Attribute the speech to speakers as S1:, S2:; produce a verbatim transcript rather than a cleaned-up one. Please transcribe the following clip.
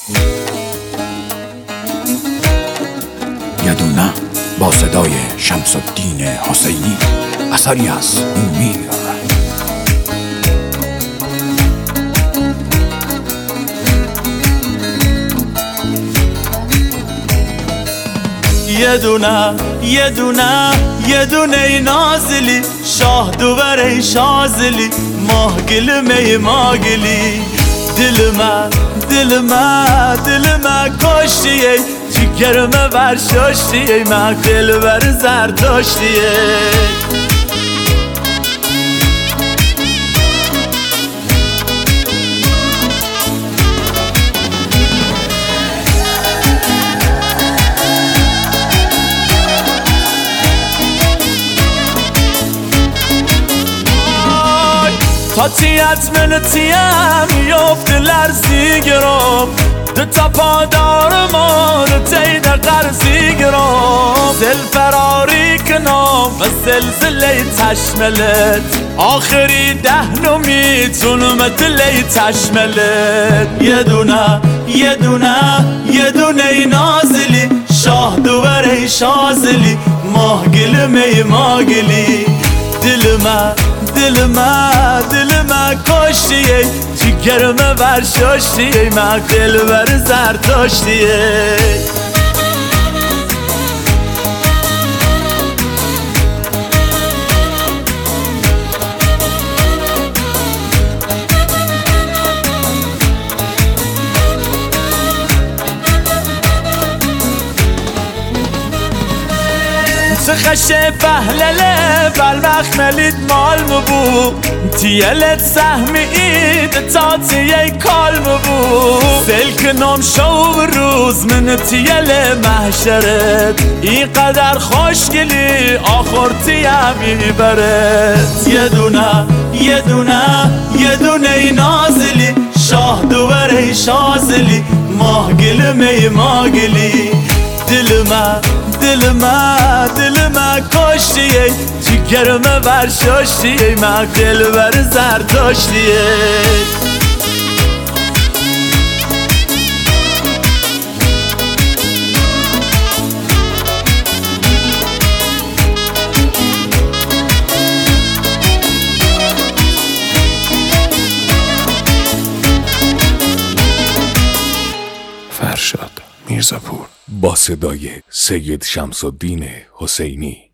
S1: یدونه با صدای شمس الدین حسینی، اثری از امیر.
S2: یه دونه یه دونه یه دونه ای نازلی، شاه دوبر ای شازلی، ماه گلمه ما گلی. دل من دل من دل من کشتیه، جگرمه برشاشتیه، من دل بر زرداشتیه. تا تیت من تیم یفت لرزی گرم، دو تا پادار ما دو تید قرزی گرم. زل فراری کنم و زلزله تشملت، آخری ده میتونم دلی تشملت. یه دونه یه دونه یه دونه ای نازلی، شاه دوبر ای شازلی، ماه گلمه ما گلی. دل من دل من دل من کشتیه، جگرمه برشاشتیه، من دل بر زرداشتیه. خشه بهلله بلمخ ملید مال مبو، تیلت سهمی اید تا تیه کال مبو. سلک نام شو روز من تیل محشرت، این قدر خوشگلی آخر تیه میبرد. یه دونه یه دونه یه دونه ای نازلی، شاه دوبر ای شازلی، ماه گلمه ما گلی. دل من دل من دل من کشتیه، جگرمه برشاشتیه، من دل بر زرداشتیه.
S1: فرشاد میرزاپور با صدای سید شمس الدین حسینی.